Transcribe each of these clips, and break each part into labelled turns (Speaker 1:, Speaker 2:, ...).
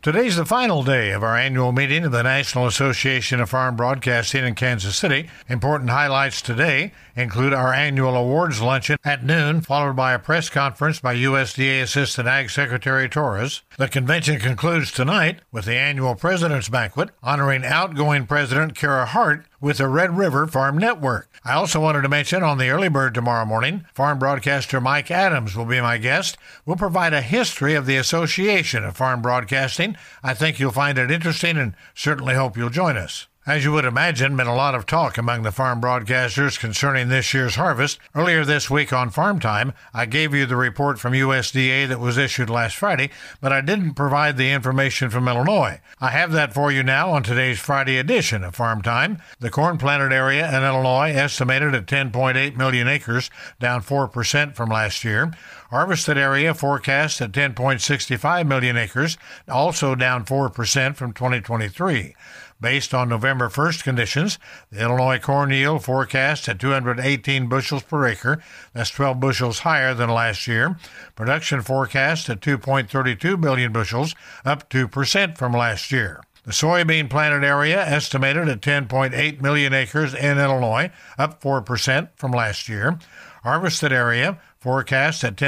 Speaker 1: Today's the final day of our annual meeting of the National Association of Farm Broadcasting in Kansas City. Important highlights today include our annual awards luncheon at noon, followed by a press conference by USDA Assistant Ag Secretary Torres. The convention concludes tonight with the annual President's Banquet, honoring outgoing President Kara Hart with the Red River Farm Network. I also wanted to mention on the early bird tomorrow morning, farm broadcaster Mike Adams will be my guest. We'll provide a history of the Association of Farm Broadcasting. I think you'll find it interesting and certainly hope you'll join us. As you would imagine, been a lot of talk among the farm broadcasters concerning this year's harvest. Earlier this week on Farm Time, I gave you the report from USDA that was issued last Friday, but I didn't provide the information from Illinois. I have that for you now on today's Friday edition of Farm Time. The corn planted area in Illinois estimated at 10.8 million acres, down 4% from last year. Harvested area forecast at 10.65 million acres, also down 4% from 2023. Based on November 1st conditions, the Illinois corn yield forecast at 218 bushels per acre. That's 12 bushels higher than last year. Production forecast at 2.32 billion bushels, up 2% from last year. The soybean planted area estimated at 10.8 million acres in Illinois, up 4% from last year. Harvested area forecast at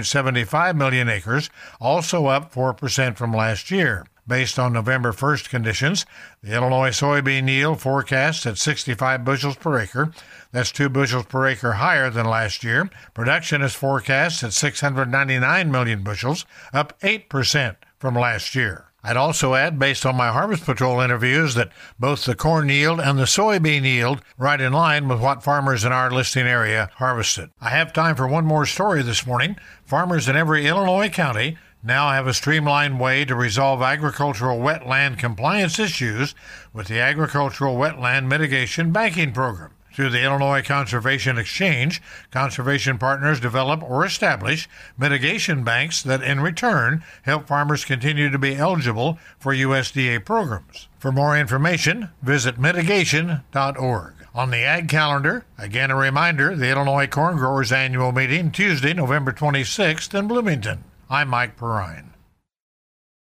Speaker 1: 10.75 million acres, also up 4% from last year. Based on November 1st conditions, the Illinois soybean yield forecast at 65 bushels per acre. That's 2 bushels per acre higher than last year. Production is forecast at 699 million bushels, up 8% from last year. I'd also add, based on my Harvest Patrol interviews, that both the corn yield and the soybean yield right in line with what farmers in our listing area harvested. I have time for one more story this morning. Farmers in every Illinois county now have a streamlined way to resolve agricultural wetland compliance issues with the Agricultural Wetland Mitigation Banking Program. Through the Illinois Conservation Exchange, conservation partners develop or establish mitigation banks that in return help farmers continue to be eligible for USDA programs. For more information, visit mitigation.org. On the Ag Calendar, again a reminder, the Illinois Corn Growers Annual Meeting, Tuesday, November 26th in Bloomington. I'm Mike Perrine.